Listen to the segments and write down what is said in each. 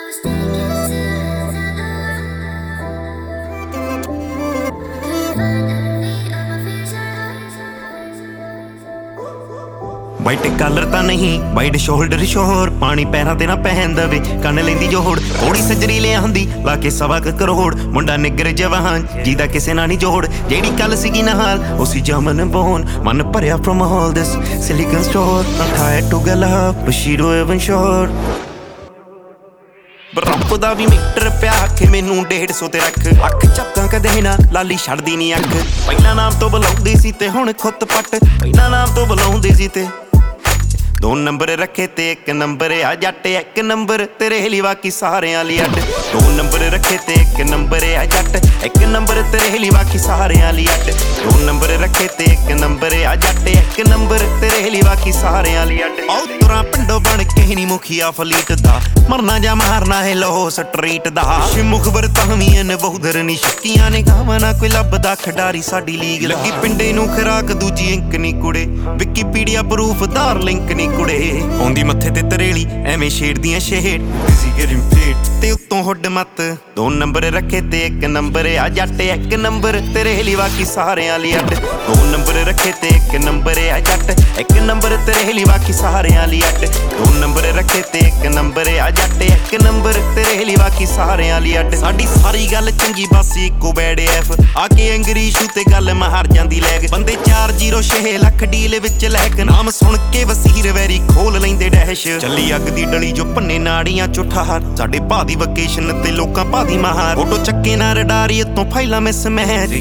white colour ਤਾਂ ਨਹੀਂ wide shoulder ਸ਼ੋਰ ਪਾਣੀ ਪੈਰਾਂ ਤੇ ਨਾ ਪਹਿਨ ਦਵੇ ਕੰਨ ਲੈਂਦੀ ਜੋੜ ਥੋੜੀ ਸੱਜਰੀ ਲਿਆਂਦੀ ਲਾ ਕੇ 1.25 ਕਰੋੜ ਮੁੰਡਾ ਨਿੱਗਰ ਜਵਾਨ ਜਿਹਦਾ ਕਿਸੇ ਨਾਲ ਨਹੀਂ ਜੋੜ ਜਿਹੜੀ ਕੱਲ ਸੀਗੀ ਨਾਲ ਉਸੀ ਜਮਨ ਬੋਨ ਮਨ ਭਰਿਆ from all this silicon store not tired to get love but she don't even sure ਬਰਫ ਦਾ ਵੀ ਮੀਟਰ ਪਿਆ ਕੇ ਮੈਨੂੰ 150 ਤੇ ਰੱਖ ਅੱਖ ਚੱਕਾਂ ਕਦੇ ਨਾ ਲਾਲੀ ਛੱਡਦੀ ਨਹੀਂ ਅੱਖ ਪਹਿਲਾਂ ਨਾਮ ਤੋਂ ਬੁਲਾਉਂਦੀ ਸੀ ਤੇ ਹੁਣ ਖੁੱਤ ਪੱਟ ਪਹਿਲਾਂ ਨਾਮ ਤੋਂ ਬੁਲਾਉਂਦੀ ਸੀ ਤੇ 2 ਨੰਬਰ ਰੱਖੇ ਤੇ 1 ਨੰਬਰ ਆ ਜੱਟ 1 ਨੰਬਰ ਤੇਰੇ ਲਈ ਬਾਕੀ ਸਾਰਿਆਂ ਲਈ ਅੱਡ 2 ਨੰਬਰ ਰੱਖੇ ਤੇ 1 ਨੰਬਰ ਆ ਜੱਟ 1 ਨੰਬਰ ਤੇਰੇ ਲਈ ਬਾਕੀ ਸਾਰਿਆਂ ਲਈ ਅੱਡ 2 ਨੰਬਰ ਰੱਖੇ ਤੇ 1 ਨੰਬਰ ਆ ਜੱਟ 1 ਨੰਬਰ ਤੇਰੇ ਲਈ ਬਾਕੀ ਸਾਰਿਆਂ ਲਈ ਅੱਡ ਆਉ ਤੁਰਾਂ ਪਿੰਡੋਂ ਬਣ ਕੇ ਨਹੀਂ ਮੁਖੀਆ ਫਲੀਟ ਦਾ ਮਰਨਾ ਜਾਂ ਮਾਰਨਾ ਹੈ ਲੋ ਸਟਰੀਟ ਦਾ ਮੁਖਬਰ ਤਹਮੀਆਂ ਨੇ ਬਹੁਦਰ ਨਹੀਂ ਸ਼ੱਕੀਆਂ ਨੇ ਗਾਵਾਂ ਨਾ ਕੋਈ ਲੱਭਦਾ ਖਿਡਾਰੀ ਸਾਡੀ ਲੀਗ ਲੱਗੀ ਪਿੰਡੇ ਨੂੰ ਖਰਾਕ ਦੂਜੀ ਇੰਕ ਨਹੀਂ ਕੁੜੇ ਵਿਕੀਪੀਡੀਆ ਪ੍ਰੂਫ ਆਧਾਰ ਲਿੰਕ ਨਹੀਂ ਕੁੜੇ ਆਉਂਦੀ ਮੱਥੇ ਤੇ ਤਰੇਲੀ ਐਵੇਂ ਛੇੜਦੀਆਂ ਸ਼ੇਡ ਬਿਜ਼ੀ ਗੈਟਿੰਗ ਪੇਡ ਤੇ ਉੱਤੋਂ ਹੁੱਡ ਮੱਤ 2 ਨੰਬਰ ਰੱਖੇ ਤੇ 1 ਨੰਬਰ ਆ ਜੱਟ 1 ਨੰਬਰ ਤੇਰੇ ਲਈ ਬਾਕੀ ਸਾਰਿਆਂ ਲਈ ਅੱਡ 2 ਨੰਬਰ ਰੱਖੇ ਤੇ 1 ਨੰਬਰ ਆ ਜੱਟ 1 ਨੰਬਰ ਤੇਰੇ ਲਈ ਬਾਕੀ ਸਾਰਿਆਂ ਲਈ ਅੱਡ 2 ਨੰਬਰ ਰੱਖੇ ਤੇ 1 ਨੰਬਰ ਆ ਜੱਟ 1 ਨੰਬਰ ਤੇਰੇ ਲਈ ਬਾਕੀ ਸਾਰਿਆਂ ਲਈ ਅੱਡ ਸਾਡੀ ਸਾਰੀ ਗੱਲ ਚੰਗੀ ਬਸ ਇੱਕੋ ਬੈਡ ਐਫ ਆ ਕੇ ਅੰਗਰੀਸ਼ੂ ਤੇ ਗੱਲ ਮਾਰ ਜਾਂਦੀ ਲੈਗ ਬੰਦੇ 406 ਲੱਖ ਡੀਲ ਵਿੱਚ ਲੈਕ ਨਾਮ ਸੁਣ ਕੇ ਵਸੀਰ ਵੈਰੀ ਖੋਲ ਲੈਂਦੇ ਡੈਸ਼ ਚੱਲੀ ਅੱਗ ਦੀ ਡਲੀ ਜੋ ਭੰਨੇ ਨਾੜੀਆਂ ਚੁੱਠਾ ਸਾਡੇ ਭਾ ਦੀ ਵਕੇਸ਼ਨ ਤੇ ਲੋਕਾਂ ਭਾ ਦੀ ਮਹਾਰ ਫੋਟੋ ਚੱਕੇ ਨਾ ਰਡਾਰੀ ਤੋਂ ਫਾਈਲਾਂ ਮਿਸ ਮੈਚ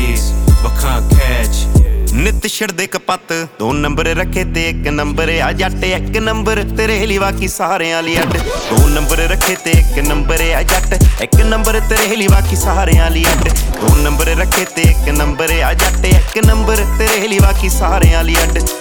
ਨਿੱਤ ਛੜਦੇ ਕਪੱਤ 2 ਨੰਬਰ ਰੱਖੇ ਤੇ 1 ਨੰਬਰ ਆ ਜੱਟ 1 ਨੰਬਰ ਤੇਰੇ ਲਈ ਬਾਕੀ ਸਾਰਿਆਂ ਲਈ ਅੱਡ 2 ਨੰਬਰ ਰੱਖੇ ਤੇ 1 ਨੰਬਰ ਆ ਜੱਟ 1 ਨੰਬਰ ਤੇਰੇ ਲਈ ਬਾਕੀ ਸਾਰਿਆਂ ਲਈ ਅੱਡ 2 ਨੰਬਰ ਰੱਖੇ ਤੇ 1 ਨੰਬਰ ਆ ਜੱਟ 1 ਨੰਬਰ ਤੇਰੇ ਲਈ ਬਾਕੀ ਸਾਰਿਆਂ ਲਈ ਅੱਡ